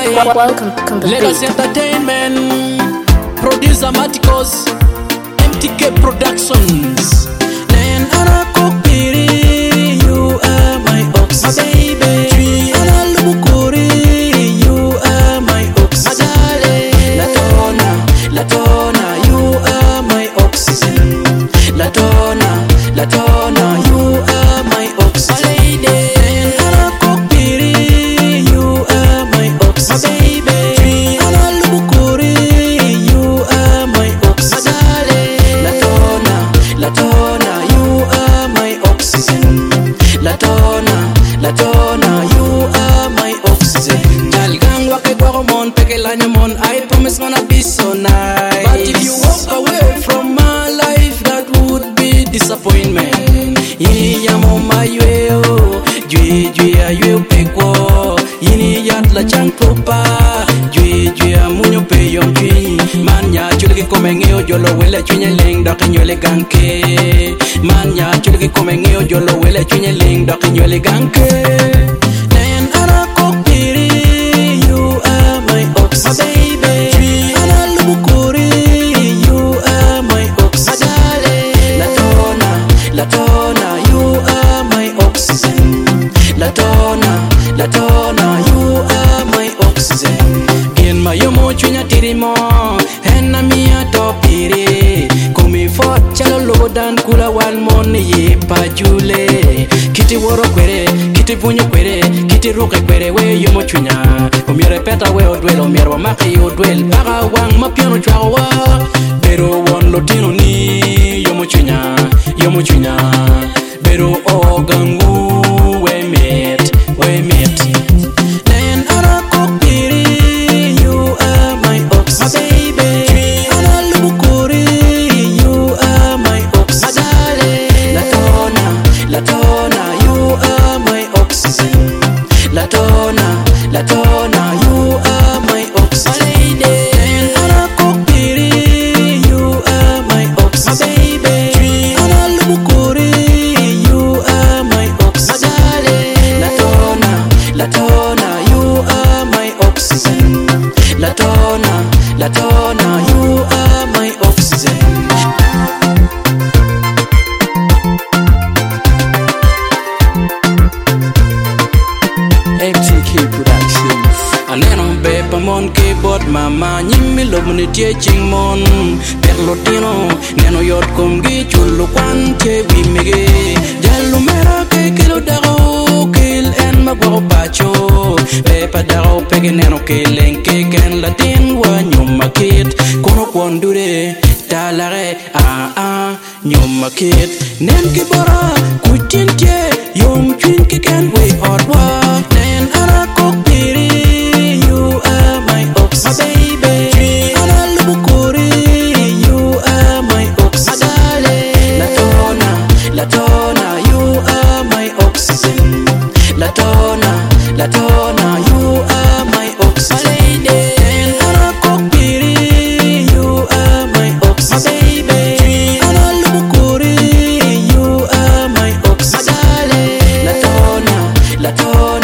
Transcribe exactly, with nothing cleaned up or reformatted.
Welcome, come to Legacy Entertainment, producer Maticos, M T K Productions. Nen ana kokpiri, you are my ox, my baby. Tree ana lubukuri, you are my ox, my darling. Latona, Latona, you are my oxygen. Latona, Latona, you are my ox, my lady. Nen ana kokpiri, you are my ox, my baby. Tree ana lubukuri, you are my ox, my darling. Latona, Latona, you are my oxygen. Latona, Latona, you are my oxygen. Jalgang wake goromon peke lanyamon. I promise gonna be so nice. But if you walk away from my life, that would be disappointment. Yini yamo maywe o, jwe jwe aywe peko. Yini yat la chang popa, jwe jwe amunyo pe yom jwe. Manya chulki komengeo jolo wele chunye ling daki nyole ganke. Manya chulki komengeo jolo wele chunye ling daki nyole ganke. Nen ana kokpiri, you are my ox, my baby. Tree ana lubukuri, you are my ox, my darling. Latona, Latona, you are my oxygen. Latona, Latona, you are my oxygen. In my yomo chunya tirimo, henna mia topiri. Kumi fort chalo lodan kula wan mon ye pajule. Kiti woro kwere, kiti punyo kwere, kiti roke kwere we yomo chunya. Omiere peta we odwel, omiere wamaki odwel. Baga wang mapiano chwawa, pero won lotino ni yomo chunya, yomo chunya. Pero ogangu we met, we met. Nen ana kokpiri, you are my ox, my baby. Tree ana lubukuri, you are my ox, my darling. Latona, Latona, you are my oxygen. Latona, Latona, you are my ox, my lady. Nen ana kokpiri, you are my ox, my baby. Tree ana lubukuri, you are my ox, my darling. Latona, Latona, you are my oxygen. Latona, Latona, you are my oxygen. Latona, Latona, you are my oxygen. Latona, Latona, you are my oxygen. Latona, Latona, you are my oxygen. Latona, Latona, you are my oxygen. M T K Productions. Aneno bepa mon keyboard mama nyimmi lobni tie chingmon perlotino neno yot komgi chulu kwante wimege jalu mera ke kilo dago kil en magwo pacho bepa dago pege neno kelenke ken latin wa nyuma kit kono kwondure talare a a nyuma kit nen kibora kutintie yom twin ke ken we odwa nen ara kokpiri, you are my ox, my baby. Tree ana lubukuri, you are my ox, my darling. Latona, Latona, you are my oxygen. Latona, Latona, you are my ox, my lady. Nen ana kokpiri, you are my ox, my baby. Tree ana lubukuri, you are my ox, my darling. Latona, Latona.